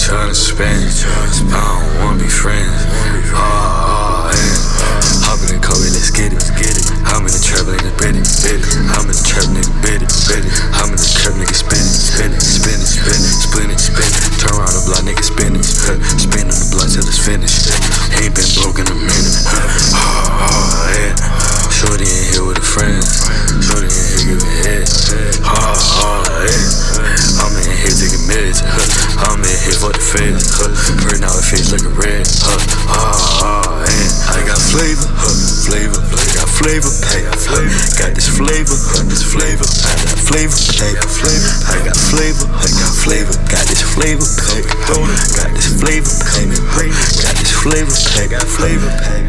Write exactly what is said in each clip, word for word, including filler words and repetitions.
tryna spend it. I don't wanna be friends. Oh, oh, yeah. Hop in the car, let's get it. I'm in the trap, nigga, bit it, bit it. I'm in the trap, nigga, bit it, bit it. I'm in the trap, nigga, spin it, spin it, spin it, spin it, spin it, spin it. Turn around the block, nigga, spin it. Spin on the block till it's finished. Ain't been broke in a minute. Oh, oh, yeah. Shorty in here with her friends. Shorty in here giving head. Oh, oh, yeah. I'm in here taking meds. I'm in here for the feds. Right now her face looking red. Oh, oh, yeah. I got flavor, flavor, got flavor pack. Got this flavor, this flavor. I got flavor pack. I got flavor, I got flavor. Got this flavor pack. Got this flavor pack. Got this flavor pack. Got flavor pack.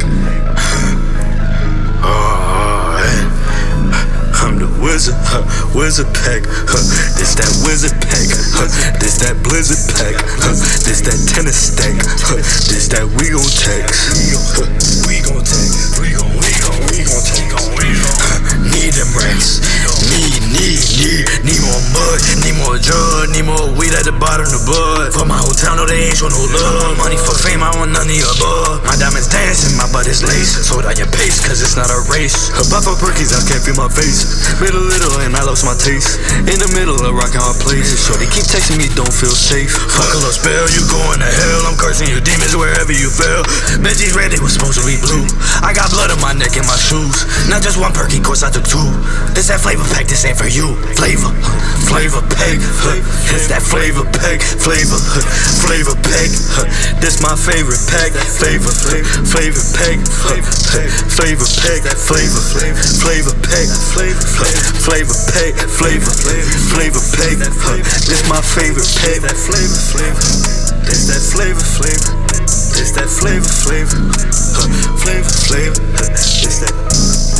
Oh, yeah. I'm the wizard, huh, wizard pack, huh, this that wizard pack, huh, this that blizzard pack, huh, this that tennis stack, huh, this that we gon' tax, huh, we gon' tax, we gon' we gon' we gon' tax, huh, need them racks, need need need need more mud, need more drug, need more weed at the bottom of the bud. For my whole town, no they ain't show no love. Money for fame, I want none of the above. My diamonds dancing, my butt is lace. Sold out your pace, cause it's not a race. A buff of perkies, I can't feel my face. Made a little and I lost my taste. In the middle of rockin' our place. Shorty keep texting me, don't feel safe. Fuck a little spell, you going to hell. I'm cursing your demons wherever you fell. Benji's red, they was supposed to be blue. I got blood on my neck and my shoes. Not just one perky, course I took two. This that flavor pack, this ain't for you. Flavor, flavor pack. It's that flavor pack, flavor, flavor pack. This my favorite pack. Flavor, flavor pack. Flavor pack, flavor, flavor pack. Flavor, flavor pack, flavor, flavor pack. This my favorite pack. That flavor, flavor. This that flavor, flavor. This that flavor, flavor. Flavor, flavor. This that.